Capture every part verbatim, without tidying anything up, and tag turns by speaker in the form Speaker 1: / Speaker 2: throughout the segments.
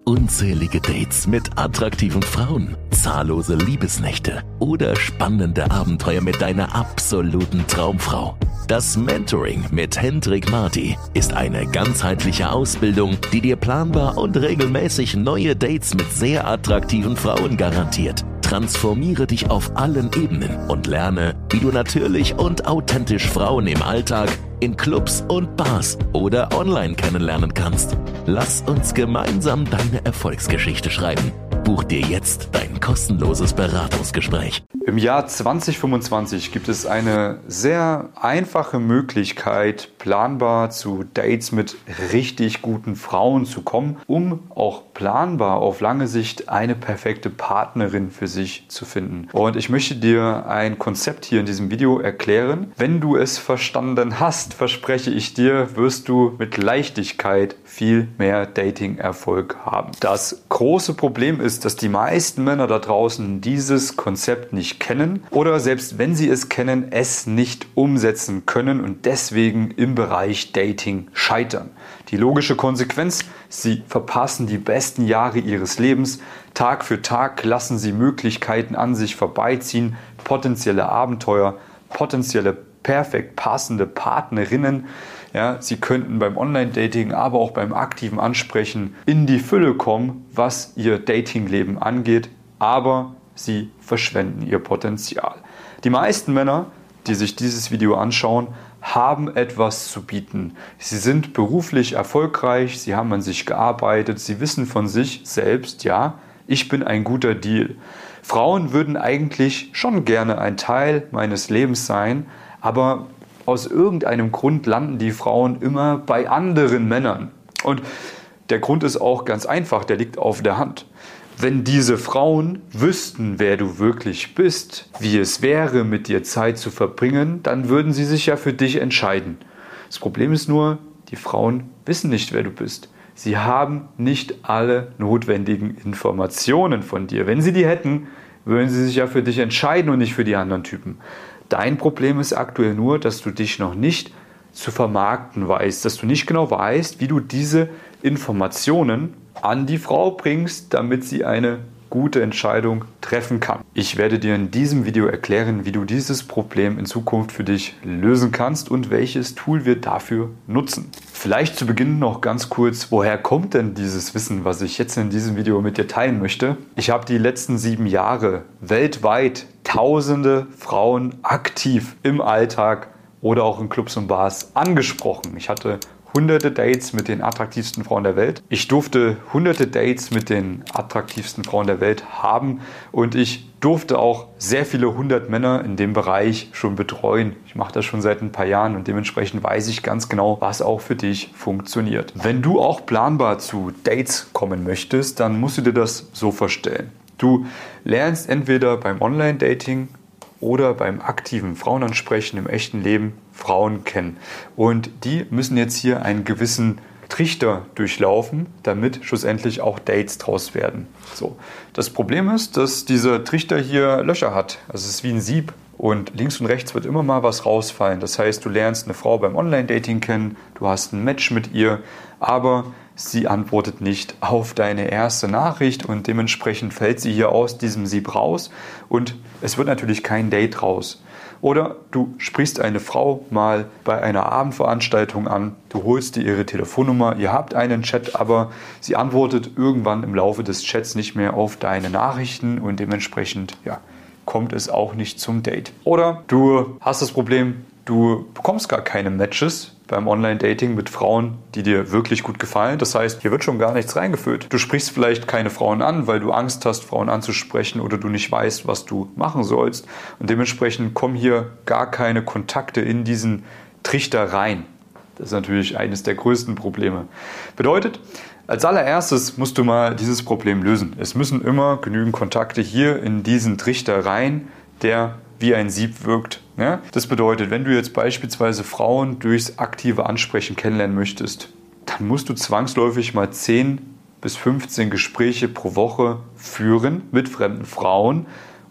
Speaker 1: unzählige Dates mit attraktiven Frauen, zahllose Liebesnächte oder spannende Abenteuer mit deiner absoluten Traumfrau. Das Mentoring mit Hendrik Marty ist eine ganzheitliche Ausbildung, die dir planbar und regelmäßig neue Dates mit sehr attraktiven Frauen garantiert. Transformiere dich auf allen Ebenen und lerne, wie du natürlich und authentisch Frauen im Alltag, in Clubs und Bars oder online kennenlernen kannst. Lass uns gemeinsam deine Erfolgsgeschichte schreiben. Buch dir jetzt dein kostenloses Beratungsgespräch.
Speaker 2: Im Jahr zwanzig fünfundzwanzig gibt es eine sehr einfache Möglichkeit, planbar zu Dates mit richtig guten Frauen zu kommen, um auch planbar auf lange Sicht eine perfekte Partnerin für sich zu finden. Und ich möchte dir ein Konzept hier in diesem Video erklären. Wenn du es verstanden hast, verspreche ich dir, wirst du mit Leichtigkeit viel mehr Dating-Erfolg haben. Das große Problem ist, dass die meisten Männer da draußen dieses Konzept nicht kennen oder selbst wenn sie es kennen, es nicht umsetzen können und deswegen im Bereich Dating scheitern. Die logische Konsequenz: Sie verpassen die besten Jahre ihres Lebens. Tag für Tag lassen sie Möglichkeiten an sich vorbeiziehen, potenzielle Abenteuer, potenzielle perfekt passende Partnerinnen. Ja, sie könnten beim Online-Dating, aber auch beim aktiven Ansprechen in die Fülle kommen, was ihr Datingleben angeht, aber sie verschwenden ihr Potenzial. Die meisten Männer, die sich dieses Video anschauen, haben etwas zu bieten. Sie sind beruflich erfolgreich, sie haben an sich gearbeitet, sie wissen von sich selbst, ja, ich bin ein guter Deal. Frauen würden eigentlich schon gerne ein Teil meines Lebens sein, aber aus irgendeinem Grund landen die Frauen immer bei anderen Männern. Und der Grund ist auch ganz einfach, der liegt auf der Hand. Wenn diese Frauen wüssten, wer du wirklich bist, wie es wäre, mit dir Zeit zu verbringen, dann würden sie sich ja für dich entscheiden. Das Problem ist nur, die Frauen wissen nicht, wer du bist. Sie haben nicht alle notwendigen Informationen von dir. Wenn sie die hätten, würden sie sich ja für dich entscheiden und nicht für die anderen Typen. Dein Problem ist aktuell nur, dass du dich noch nicht zu vermarkten weißt, dass du nicht genau weißt, wie du diese Informationen an die Frau bringst, damit sie eine gute Entscheidung treffen kann. Ich werde dir in diesem Video erklären, wie du dieses Problem in Zukunft für dich lösen kannst und welches Tool wir dafür nutzen. Vielleicht zu Beginn noch ganz kurz, woher kommt denn dieses Wissen, was ich jetzt in diesem Video mit dir teilen möchte? Ich habe die letzten sieben Jahre weltweit tausende Frauen aktiv im Alltag oder auch in Clubs und Bars angesprochen. Ich hatte hunderte Dates mit den attraktivsten Frauen der Welt. Ich durfte hunderte Dates mit den attraktivsten Frauen der Welt haben und ich durfte auch sehr viele hundert Männer in dem Bereich schon betreuen. Ich mache das schon seit ein paar Jahren und dementsprechend weiß ich ganz genau, was auch für dich funktioniert. Wenn du auch planbar zu Dates kommen möchtest, dann musst du dir das so vorstellen. Du lernst entweder beim Online-Dating oder beim aktiven Frauenansprechen im echten Leben Frauen kennen. Und die müssen jetzt hier einen gewissen Trichter durchlaufen, damit schlussendlich auch Dates draus werden. So. Das Problem ist, dass dieser Trichter hier Löcher hat. Also es ist wie ein Sieb. Und links und rechts wird immer mal was rausfallen. Das heißt, du lernst eine Frau beim Online-Dating kennen, du hast ein Match mit ihr, aber sie antwortet nicht auf deine erste Nachricht und dementsprechend fällt sie hier aus diesem Sieb raus und es wird natürlich kein Date raus. Oder du sprichst eine Frau mal bei einer Abendveranstaltung an, du holst dir ihre Telefonnummer, ihr habt einen Chat, aber sie antwortet irgendwann im Laufe des Chats nicht mehr auf deine Nachrichten und dementsprechend, ja, kommt es auch nicht zum Date. Oder du hast das Problem, du bekommst gar keine Matches beim Online-Dating mit Frauen, die dir wirklich gut gefallen. Das heißt, hier wird schon gar nichts reingefüllt. Du sprichst vielleicht keine Frauen an, weil du Angst hast, Frauen anzusprechen oder du nicht weißt, was du machen sollst. Und dementsprechend kommen hier gar keine Kontakte in diesen Trichter rein. Das ist natürlich eines der größten Probleme. Bedeutet, als allererstes musst du mal dieses Problem lösen. Es müssen immer genügend Kontakte hier in diesen Trichter rein, der wie ein Sieb wirkt. Ja? Das bedeutet, wenn du jetzt beispielsweise Frauen durchs aktive Ansprechen kennenlernen möchtest, dann musst du zwangsläufig mal zehn bis fünfzehn Gespräche pro Woche führen mit fremden Frauen,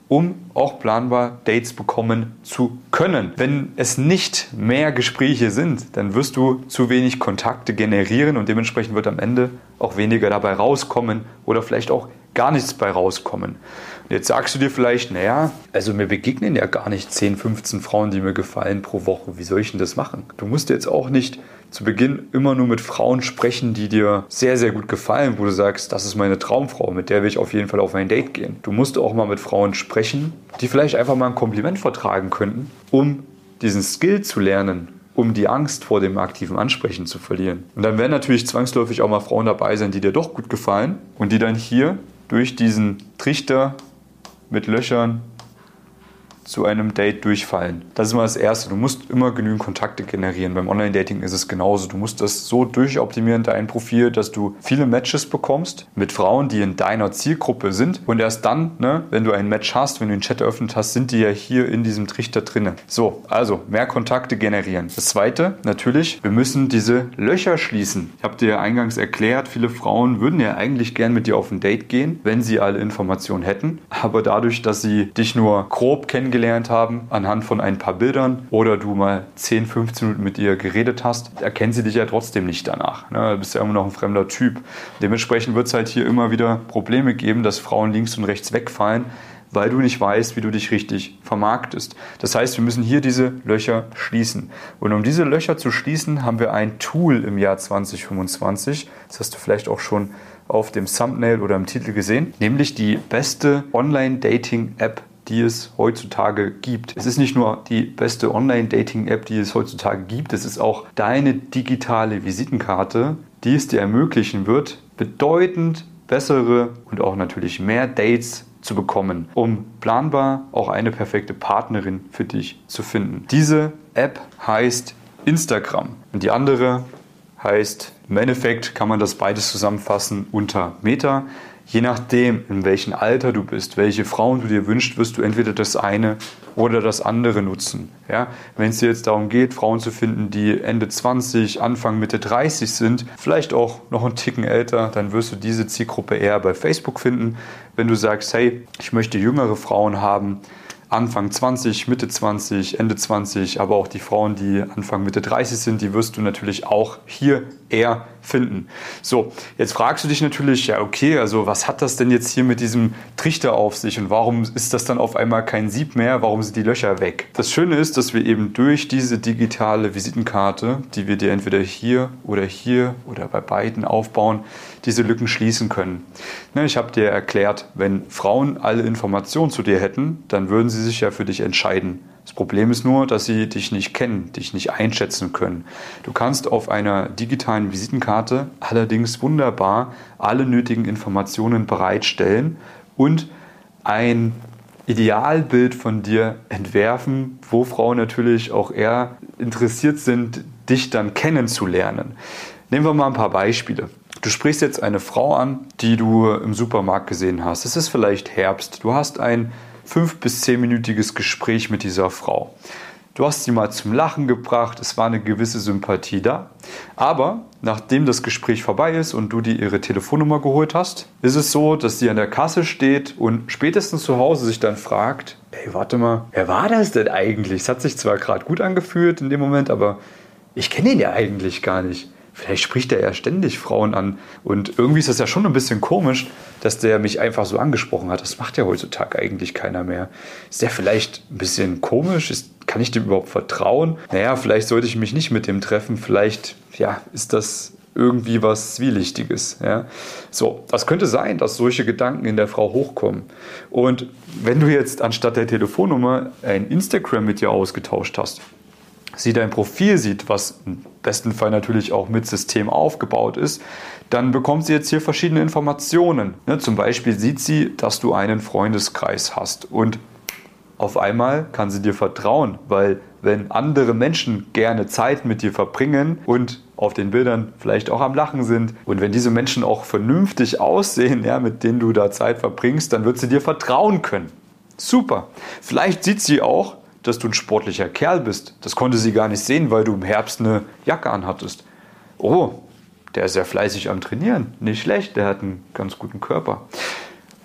Speaker 2: um auch planbar Dates bekommen zu können. Wenn es nicht mehr Gespräche sind, dann wirst du zu wenig Kontakte generieren und dementsprechend wird am Ende auch weniger dabei rauskommen oder vielleicht auch gar nichts bei rauskommen. Und jetzt sagst du dir vielleicht, naja, also mir begegnen ja gar nicht zehn, fünfzehn Frauen, die mir gefallen pro Woche. Wie soll ich denn das machen? Du musst jetzt auch nicht zu Beginn immer nur mit Frauen sprechen, die dir sehr, sehr gut gefallen, wo du sagst, das ist meine Traumfrau, mit der will ich auf jeden Fall auf ein Date gehen. Du musst auch mal mit Frauen sprechen, die vielleicht einfach mal ein Kompliment vertragen könnten, um diesen Skill zu lernen, um die Angst vor dem aktiven Ansprechen zu verlieren. Und dann werden natürlich zwangsläufig auch mal Frauen dabei sein, die dir doch gut gefallen und die dann hier durch diesen Trichter mit Löchern zu einem Date durchfallen. Das ist mal das Erste. Du musst immer genügend Kontakte generieren. Beim Online-Dating ist es genauso. Du musst das so durchoptimieren, dein Profil, dass du viele Matches bekommst mit Frauen, die in deiner Zielgruppe sind. Und erst dann, ne, wenn du ein Match hast, wenn du den Chat eröffnet hast, sind die ja hier in diesem Trichter drin. So, also mehr Kontakte generieren. Das Zweite, natürlich, wir müssen diese Löcher schließen. Ich habe dir ja eingangs erklärt, viele Frauen würden ja eigentlich gern mit dir auf ein Date gehen, wenn sie alle Informationen hätten. Aber dadurch, dass sie dich nur grob kennengelernt haben, anhand von ein paar Bildern oder du mal zehn, fünfzehn Minuten mit ihr geredet hast, erkennen sie dich ja trotzdem nicht danach. Ne? Du bist ja immer noch ein fremder Typ. Dementsprechend wird es halt hier immer wieder Probleme geben, dass Frauen links und rechts wegfallen, weil du nicht weißt, wie du dich richtig vermarktest. Das heißt, wir müssen hier diese Löcher schließen. Und um diese Löcher zu schließen, haben wir ein Tool im Jahr zwanzig fünfundzwanzig. Das hast du vielleicht auch schon auf dem Thumbnail oder im Titel gesehen, nämlich die beste Online-Dating-App, die es heutzutage gibt. Es ist nicht nur die beste Online-Dating-App, die es heutzutage gibt, es ist auch deine digitale Visitenkarte, die es dir ermöglichen wird, bedeutend bessere und auch natürlich mehr Dates zu bekommen, um planbar auch eine perfekte Partnerin für dich zu finden. Diese App heißt Instagram und die andere heißt, im Endeffekt kann man das beides zusammenfassen unter Meta. Je nachdem, in welchem Alter du bist, welche Frauen du dir wünschst, wirst du entweder das eine oder das andere nutzen. Ja? Wenn es dir jetzt darum geht, Frauen zu finden, die Ende zwanzig, Anfang Mitte dreißig sind, vielleicht auch noch einen Ticken älter, dann wirst du diese Zielgruppe eher bei Facebook finden. Wenn du sagst, hey, ich möchte jüngere Frauen haben, Anfang zwanzig, Mitte zwanzig, Ende zwanzig, aber auch die Frauen, die Anfang Mitte dreißig sind, die wirst du natürlich auch hier eher finden. So, jetzt fragst du dich natürlich, ja okay, also was hat das denn jetzt hier mit diesem Trichter auf sich und warum ist das dann auf einmal kein Sieb mehr, warum sind die Löcher weg? Das Schöne ist, dass wir eben durch diese digitale Visitenkarte, die wir dir entweder hier oder hier oder bei beiden aufbauen, diese Lücken schließen können. Ich habe dir erklärt, wenn Frauen alle Informationen zu dir hätten, dann würden sie sich ja für dich entscheiden. Das Problem ist nur, dass sie dich nicht kennen, dich nicht einschätzen können. Du kannst auf einer digitalen Visitenkarte allerdings wunderbar alle nötigen Informationen bereitstellen und ein Idealbild von dir entwerfen, wo Frauen natürlich auch eher interessiert sind, dich dann kennenzulernen. Nehmen wir mal ein paar Beispiele. Du sprichst jetzt eine Frau an, die du im Supermarkt gesehen hast. Es ist vielleicht Herbst. Du hast ein fünf- bis zehnminütiges Gespräch mit dieser Frau. Du hast sie mal zum Lachen gebracht, es war eine gewisse Sympathie da. Aber nachdem das Gespräch vorbei ist und du dir ihre Telefonnummer geholt hast, ist es so, dass sie an der Kasse steht und spätestens zu Hause sich dann fragt, ey, warte mal, wer war das denn eigentlich? Es hat sich zwar gerade gut angefühlt in dem Moment, aber ich kenne ihn ja eigentlich gar nicht. Vielleicht spricht er ja ständig Frauen an und irgendwie ist das ja schon ein bisschen komisch, dass der mich einfach so angesprochen hat. Das macht ja heutzutage eigentlich keiner mehr. Ist der vielleicht ein bisschen komisch? Ist, kann ich dem überhaupt vertrauen? Naja, vielleicht sollte ich mich nicht mit dem treffen. Vielleicht ja, ist das irgendwie was Zwielichtiges. Ja? So, das könnte sein, dass solche Gedanken in der Frau hochkommen. Und wenn du jetzt anstatt der Telefonnummer ein Instagram mit ihr ausgetauscht hast, sie dein Profil sieht, was im besten Fall natürlich auch mit System aufgebaut ist, dann bekommt sie jetzt hier verschiedene Informationen. Ne, zum Beispiel sieht sie, dass du einen Freundeskreis hast und auf einmal kann sie dir vertrauen, weil wenn andere Menschen gerne Zeit mit dir verbringen und auf den Bildern vielleicht auch am Lachen sind und wenn diese Menschen auch vernünftig aussehen, ja, mit denen du da Zeit verbringst, dann wird sie dir vertrauen können. Super. Vielleicht sieht sie auch, dass du ein sportlicher Kerl bist. Das konnte sie gar nicht sehen, weil du im Herbst eine Jacke anhattest. Oh, der ist ja fleißig am Trainieren. Nicht schlecht, der hat einen ganz guten Körper.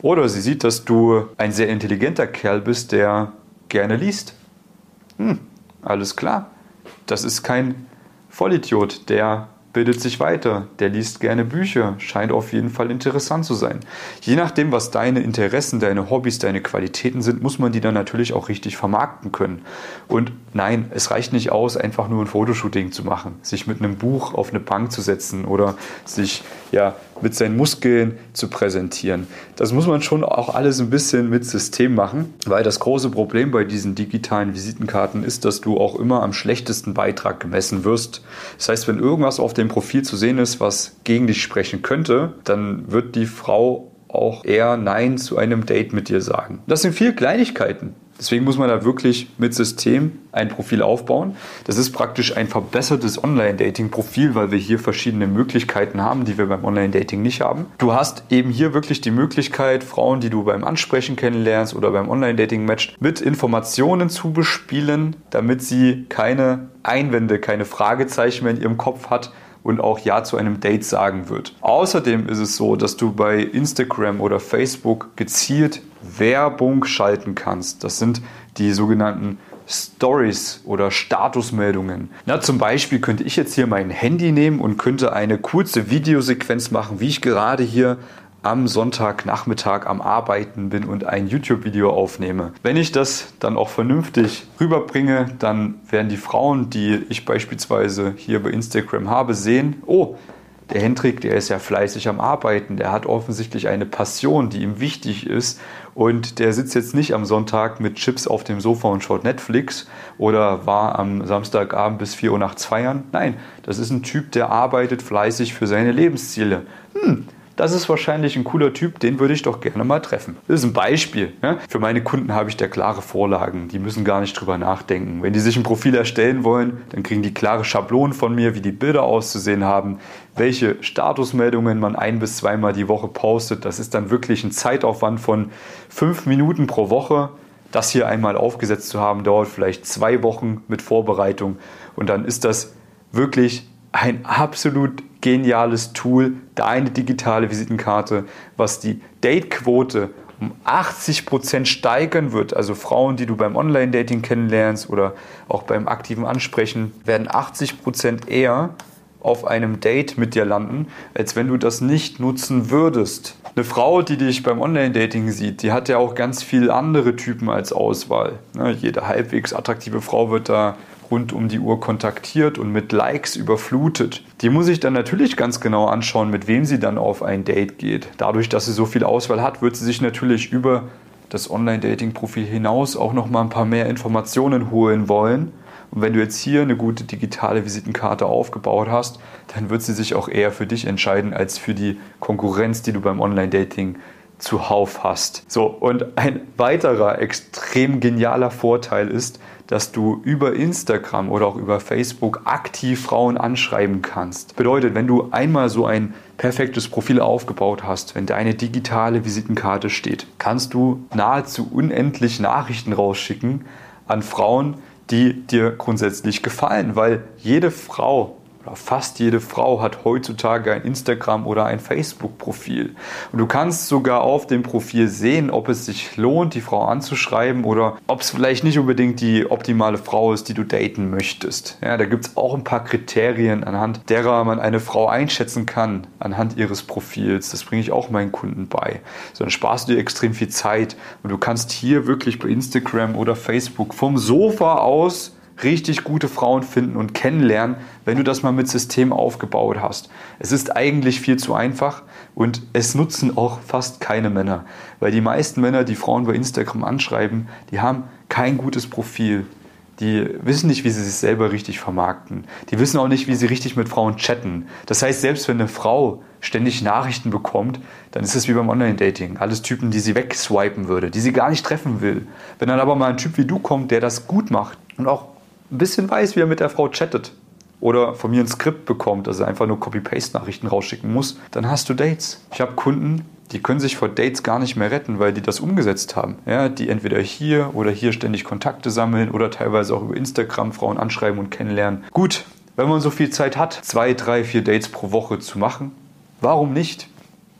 Speaker 2: Oder sie sieht, dass du ein sehr intelligenter Kerl bist, der gerne liest. Hm, alles klar. Das ist kein Vollidiot, der bildet sich weiter, der liest gerne Bücher, scheint auf jeden Fall interessant zu sein. Je nachdem, was deine Interessen, deine Hobbys, deine Qualitäten sind, muss man die dann natürlich auch richtig vermarkten können. Und nein, es reicht nicht aus, einfach nur ein Fotoshooting zu machen, sich mit einem Buch auf eine Bank zu setzen oder sich ja mit seinen Muskeln zu präsentieren. Das muss man schon auch alles ein bisschen mit System machen, weil das große Problem bei diesen digitalen Visitenkarten ist, dass du auch immer am schlechtesten Beitrag gemessen wirst. Das heißt, wenn irgendwas auf dem Profil zu sehen ist, was gegen dich sprechen könnte, dann wird die Frau auch eher Nein zu einem Date mit dir sagen. Das sind viele Kleinigkeiten. Deswegen muss man da wirklich mit System ein Profil aufbauen. Das ist praktisch ein verbessertes Online-Dating-Profil, weil wir hier verschiedene Möglichkeiten haben, die wir beim Online-Dating nicht haben. Du hast eben hier wirklich die Möglichkeit, Frauen, die du beim Ansprechen kennenlernst oder beim Online-Dating matchst, mit Informationen zu bespielen, damit sie keine Einwände, keine Fragezeichen mehr in ihrem Kopf hat und auch Ja zu einem Date sagen wird. Außerdem ist es so, dass du bei Instagram oder Facebook gezielt Werbung schalten kannst. Das sind die sogenannten Stories oder Statusmeldungen. Na, zum Beispiel könnte ich jetzt hier mein Handy nehmen und könnte eine kurze Videosequenz machen, wie ich gerade hier am Sonntagnachmittag am Arbeiten bin und ein YouTube-Video aufnehme. Wenn ich das dann auch vernünftig rüberbringe, dann werden die Frauen, die ich beispielsweise hier bei Instagram habe, sehen, oh, der Hendrik, der ist ja fleißig am Arbeiten, der hat offensichtlich eine Passion, die ihm wichtig ist und der sitzt jetzt nicht am Sonntag mit Chips auf dem Sofa und schaut Netflix oder war am Samstagabend bis vier Uhr nachts feiern. Nein, das ist ein Typ, der arbeitet fleißig für seine Lebensziele. Hm, das ist wahrscheinlich ein cooler Typ, den würde ich doch gerne mal treffen. Das ist ein Beispiel. Ja? Für meine Kunden habe ich da klare Vorlagen. Die müssen gar nicht drüber nachdenken. Wenn die sich ein Profil erstellen wollen, dann kriegen die klare Schablonen von mir, wie die Bilder auszusehen haben, welche Statusmeldungen man ein- bis zweimal die Woche postet. Das ist dann wirklich ein Zeitaufwand von fünf Minuten pro Woche. Das hier einmal aufgesetzt zu haben, dauert vielleicht zwei Wochen mit Vorbereitung. Und dann ist das wirklich ein absolut geniales Tool, deine digitale Visitenkarte, was die Datequote um achtzig Prozent steigern wird. Also Frauen, die du beim Online-Dating kennenlernst oder auch beim aktiven Ansprechen, werden achtzig Prozent eher auf einem Date mit dir landen, als wenn du das nicht nutzen würdest. Eine Frau, die dich beim Online-Dating sieht, die hat ja auch ganz viele andere Typen als Auswahl. Jede halbwegs attraktive Frau wird da rund um die Uhr kontaktiert und mit Likes überflutet. Die muss ich dann natürlich ganz genau anschauen, mit wem sie dann auf ein Date geht. Dadurch, dass sie so viel Auswahl hat, wird sie sich natürlich über das Online-Dating-Profil hinaus auch noch mal ein paar mehr Informationen holen wollen. Und wenn du jetzt hier eine gute digitale Visitenkarte aufgebaut hast, dann wird sie sich auch eher für dich entscheiden, als für die Konkurrenz, die du beim Online-Dating zuhauf hast. So, und ein weiterer extrem genialer Vorteil ist, dass du über Instagram oder auch über Facebook aktiv Frauen anschreiben kannst. Bedeutet, wenn du einmal so ein perfektes Profil aufgebaut hast, wenn deine digitale Visitenkarte steht, kannst du nahezu unendlich Nachrichten rausschicken an Frauen, die dir grundsätzlich gefallen, weil jede Frau oder fast jede Frau hat heutzutage ein Instagram oder ein Facebook-Profil. Und du kannst sogar auf dem Profil sehen, ob es sich lohnt, die Frau anzuschreiben oder ob es vielleicht nicht unbedingt die optimale Frau ist, die du daten möchtest. Ja, da gibt es auch ein paar Kriterien, anhand derer man eine Frau einschätzen kann, anhand ihres Profils. Das bringe ich auch meinen Kunden bei. So, dann sparst du dir extrem viel Zeit und du kannst hier wirklich bei Instagram oder Facebook vom Sofa aus richtig gute Frauen finden und kennenlernen, wenn du das mal mit System aufgebaut hast. Es ist eigentlich viel zu einfach und es nutzen auch fast keine Männer, weil die meisten Männer, die Frauen bei Instagram anschreiben, die haben kein gutes Profil. Die wissen nicht, wie sie sich selber richtig vermarkten. Die wissen auch nicht, wie sie richtig mit Frauen chatten. Das heißt, selbst wenn eine Frau ständig Nachrichten bekommt, dann ist es wie beim Online-Dating. Alles Typen, die sie wegswipen würde, die sie gar nicht treffen will. Wenn dann aber mal ein Typ wie du kommt, der das gut macht und auch ein bisschen weiß, wie er mit der Frau chattet oder von mir ein Skript bekommt, also einfach nur Copy-Paste-Nachrichten rausschicken muss, dann hast du Dates. Ich habe Kunden, die können sich vor Dates gar nicht mehr retten, weil die das umgesetzt haben. Ja, die entweder hier oder hier ständig Kontakte sammeln oder teilweise auch über Instagram Frauen anschreiben und kennenlernen. Gut, wenn man so viel Zeit hat, zwei, drei, vier Dates pro Woche zu machen, warum nicht?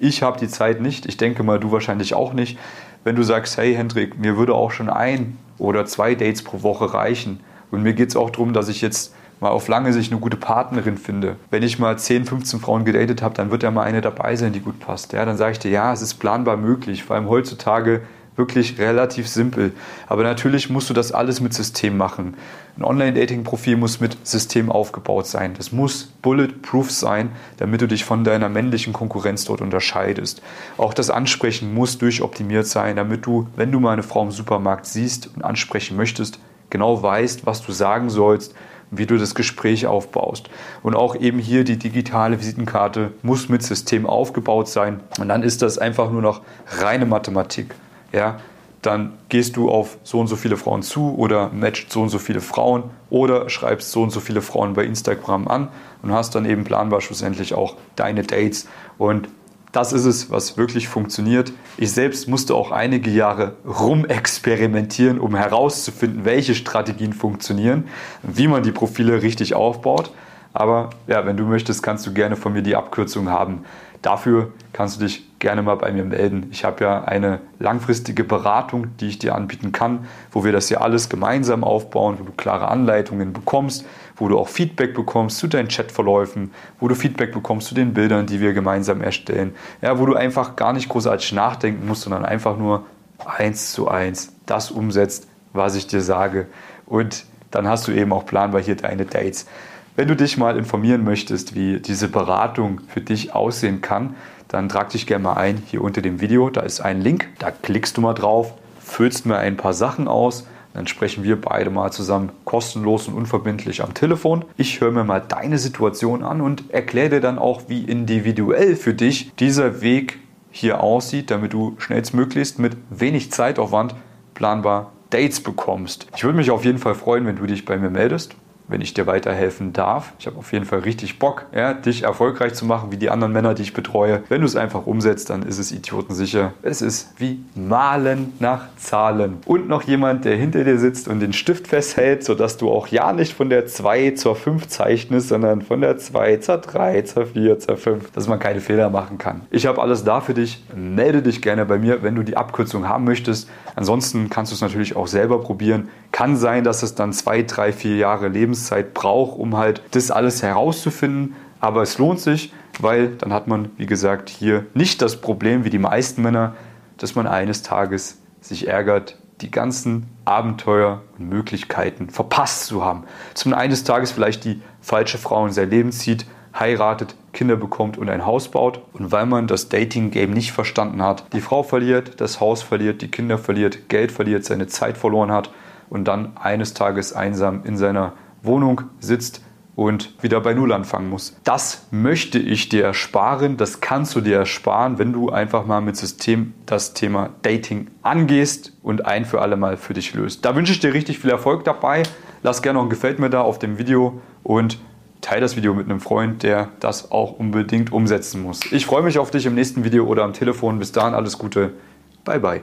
Speaker 2: Ich habe die Zeit nicht, ich denke mal, du wahrscheinlich auch nicht. Wenn du sagst, hey Hendrik, mir würde auch schon ein oder zwei Dates pro Woche reichen und mir geht es auch darum, dass ich jetzt mal auf lange Sicht eine gute Partnerin finde. Wenn ich mal zehn, fünfzehn Frauen gedatet habe, dann wird ja mal eine dabei sein, die gut passt. Ja, dann sage ich dir, ja, es ist planbar möglich, vor allem heutzutage wirklich relativ simpel. Aber natürlich musst du das alles mit System machen. Ein Online-Dating-Profil muss mit System aufgebaut sein. Das muss bulletproof sein, damit du dich von deiner männlichen Konkurrenz dort unterscheidest. Auch das Ansprechen muss durchoptimiert sein, damit du, wenn du mal eine Frau im Supermarkt siehst und ansprechen möchtest, genau weißt, was du sagen sollst, wie du das Gespräch aufbaust. Und auch eben hier die digitale Visitenkarte muss mit System aufgebaut sein. Und dann ist das einfach nur noch reine Mathematik. Ja, dann gehst du auf so und so viele Frauen zu oder matcht so und so viele Frauen oder schreibst so und so viele Frauen bei Instagram an und hast dann eben planbar schlussendlich auch deine Dates. Und das ist es, was wirklich funktioniert. Ich selbst musste auch einige Jahre rumexperimentieren, um herauszufinden, welche Strategien funktionieren, wie man die Profile richtig aufbaut. Aber ja, wenn du möchtest, kannst du gerne von mir die Abkürzung haben. Dafür kannst du dich gerne mal bei mir melden. Ich habe ja eine langfristige Beratung, die ich dir anbieten kann, wo wir das ja alles gemeinsam aufbauen, wo du klare Anleitungen bekommst, wo du auch Feedback bekommst zu deinen Chatverläufen, wo du Feedback bekommst zu den Bildern, die wir gemeinsam erstellen. Ja, wo du einfach gar nicht großartig nachdenken musst, sondern einfach nur eins zu eins das umsetzt, was ich dir sage. Und dann hast du eben auch planbar hier deine Dates. Wenn du dich mal informieren möchtest, wie diese Beratung für dich aussehen kann, dann trag dich gerne mal ein hier unter dem Video. Da ist ein Link, da klickst du mal drauf, füllst mir ein paar Sachen aus. Dann sprechen wir beide mal zusammen kostenlos und unverbindlich am Telefon. Ich höre mir mal deine Situation an und erkläre dir dann auch, wie individuell für dich dieser Weg hier aussieht, damit du schnellstmöglichst mit wenig Zeitaufwand planbar Dates bekommst. Ich würde mich auf jeden Fall freuen, wenn du dich bei mir meldest, wenn ich dir weiterhelfen darf. Ich habe auf jeden Fall richtig Bock, ja, dich erfolgreich zu machen, wie die anderen Männer, die ich betreue. Wenn du es einfach umsetzt, dann ist es idiotensicher. Es ist wie Malen nach Zahlen. Und noch jemand, der hinter dir sitzt und den Stift festhält, sodass du auch ja nicht von der zwei zur fünf zeichnest, sondern von der zwei zur drei, zur vier, zur fünf, dass man keine Fehler machen kann. Ich habe alles da für dich. Melde dich gerne bei mir, wenn du die Abkürzung haben möchtest. Ansonsten kannst du es natürlich auch selber probieren. Kann sein, dass es dann zwei, drei, vier Jahre Lebenszeit braucht, um halt das alles herauszufinden. Aber es lohnt sich, weil dann hat man, wie gesagt, hier nicht das Problem wie die meisten Männer, dass man eines Tages sich ärgert, die ganzen Abenteuer und Möglichkeiten verpasst zu haben. Dass man eines Tages vielleicht die falsche Frau in sein Leben zieht, heiratet, Kinder bekommt und ein Haus baut. Und weil man das Dating-Game nicht verstanden hat, die Frau verliert, das Haus verliert, die Kinder verliert, Geld verliert, seine Zeit verloren hat und dann eines Tages einsam in seiner Wohnung sitzt und wieder bei Null anfangen muss. Das möchte ich dir ersparen, das kannst du dir ersparen, wenn du einfach mal mit System das Thema Dating angehst und ein für alle Mal für dich löst. Da wünsche ich dir richtig viel Erfolg dabei. Lass gerne noch ein Gefällt mir da auf dem Video und teile das Video mit einem Freund, der das auch unbedingt umsetzen muss. Ich freue mich auf dich im nächsten Video oder am Telefon. Bis dahin alles Gute. Bye, bye.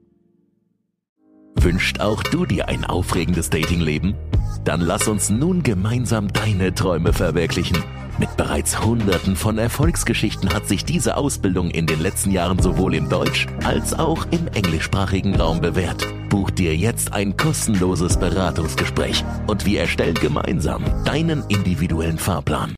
Speaker 1: Wünscht auch du dir ein aufregendes Datingleben? Dann lass uns nun gemeinsam deine Träume verwirklichen. Mit bereits Hunderten von Erfolgsgeschichten hat sich diese Ausbildung in den letzten Jahren sowohl im Deutsch- als auch im englischsprachigen Raum bewährt. Buch dir jetzt ein kostenloses Beratungsgespräch und wir erstellen gemeinsam deinen individuellen Fahrplan.